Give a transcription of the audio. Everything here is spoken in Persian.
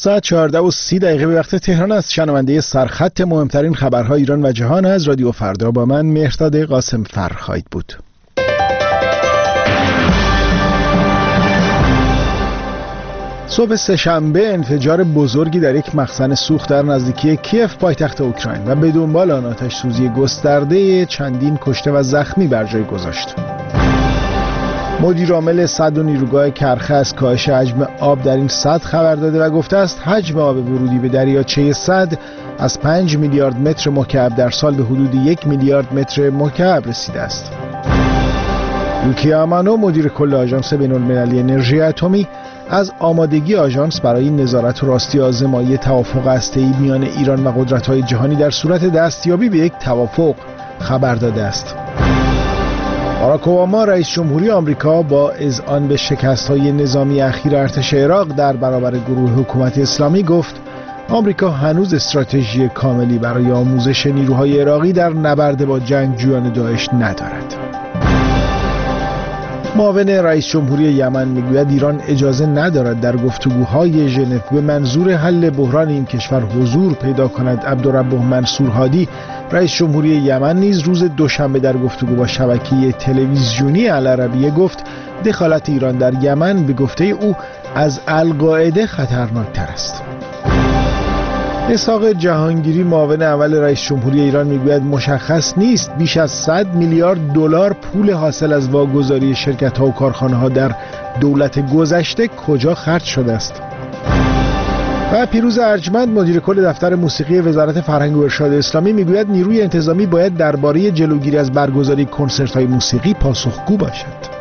ساعت 14:30 به وقت تهران است. شنونده سرخط مهمترین خبرهای ایران و جهان از رادیو فردا با من مهرداد قاسم فر خواهید بود. صبح سه‌شنبه انفجار بزرگی در یک مخزن سوخت در نزدیکی کیف پایتخت اوکراین و به دنبال آن آتش‌سوزی گسترده چندین کشته و زخمی بر جای گذاشت. مدیر عامل سد و نیروگاه کرخه از کاهش حجم آب در این سد خبر داده و گفته است حجم آب ورودی به دریاچه سد از 5 میلیارد متر مکعب در سال به حدود 1 میلیارد متر مکعب رسیده است. یوکی آمانو مدیر کل آژانس بین‌المللی انرژی اتمی از آمادگی آژانس برای نظارت و راستی آزمایی توافق هسته‌ای میان ایران و قدرت‌های جهانی در صورت دستیابی به یک توافق خبر داده است. باراک اوباما رئیس جمهوری آمریکا با اذعان به شکست‌های نظامی اخیر ارتش عراق در برابر گروه حکومت اسلامی گفت آمریکا هنوز استراتژی کاملی برای آموزش نیروهای عراقی در نبرد با جنگجویان داعش ندارد. معاون رئیس جمهوری یمن میگوید ایران اجازه ندارد در گفتگوهای ژنو به منظور حل بحران این کشور حضور پیدا کند. عبدالرب منصور هادی رئیس جمهوری یمن نیز روز دوشنبه در گفتگو با شبکه تلویزیونی العربیه گفت دخالت ایران در یمن به گفته او از القاعده خطرناکتر است. اسحاق جهانگیری معاون اول رئیس جمهوری ایران میگوید مشخص نیست بیش از 100 میلیارد دلار پول حاصل از واگذاری شرکت‌ها و کارخانه‌ها در دولت گذشته کجا خرج شده است. و پیروز ارجمند مدیر کل دفتر موسیقی وزارت فرهنگ و ارشاد اسلامی میگوید نیروی انتظامی باید درباره جلوگیری از برگزاری کنسرت‌های موسیقی پاسخگو باشد.